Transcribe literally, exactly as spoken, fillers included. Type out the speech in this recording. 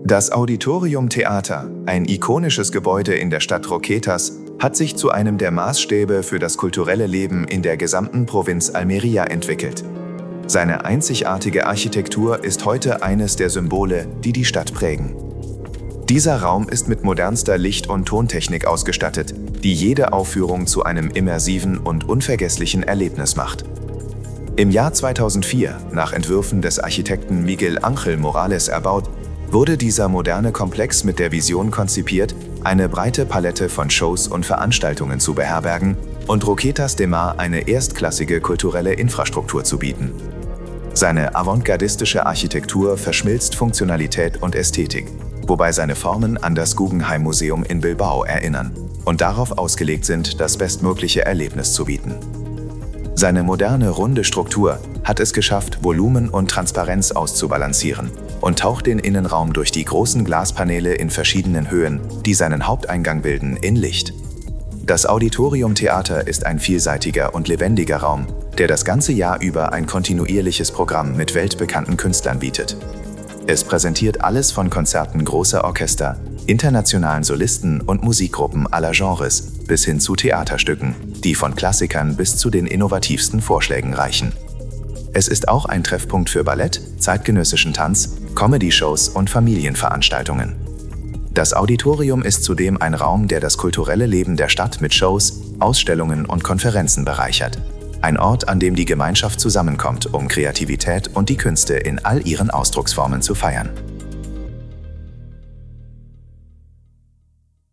Das Auditorium Theater, ein ikonisches Gebäude in der Stadt Roquetas, hat sich zu einem der Maßstäbe für das kulturelle Leben in der gesamten Provinz Almería entwickelt. Seine einzigartige Architektur ist heute eines der Symbole, die die Stadt prägen. Dieser Raum ist mit modernster Licht- und Tontechnik ausgestattet, die jede Aufführung zu einem immersiven und unvergesslichen Erlebnis macht. Im Jahr zweitausendvier, nach Entwürfen des Architekten Miguel Ángel Morales erbaut, wurde dieser moderne Komplex mit der Vision konzipiert, eine breite Palette von Shows und Veranstaltungen zu beherbergen und Roquetas de Mar eine erstklassige kulturelle Infrastruktur zu bieten. Seine avantgardistische Architektur verschmilzt Funktionalität und Ästhetik, wobei seine Formen an das Guggenheim Museum in Bilbao erinnern und darauf ausgelegt sind, das bestmögliche Erlebnis zu bieten. Seine moderne, runde Struktur hat es geschafft, Volumen und Transparenz auszubalancieren und taucht den Innenraum durch die großen Glaspaneele in verschiedenen Höhen, die seinen Haupteingang bilden, in Licht. Das Auditorium Theater ist ein vielseitiger und lebendiger Raum, der das ganze Jahr über ein kontinuierliches Programm mit weltbekannten Künstlern bietet. Es präsentiert alles von Konzerten großer Orchester, internationalen Solisten und Musikgruppen aller Genres bis hin zu Theaterstücken, die von Klassikern bis zu den innovativsten Vorschlägen reichen. Es ist auch ein Treffpunkt für Ballett, zeitgenössischen Tanz, Comedy-Shows und Familienveranstaltungen. Das Auditorium ist zudem ein Raum, der das kulturelle Leben der Stadt mit Shows, Ausstellungen und Konferenzen bereichert. Ein Ort, an dem die Gemeinschaft zusammenkommt, um Kreativität und die Künste in all ihren Ausdrucksformen zu feiern.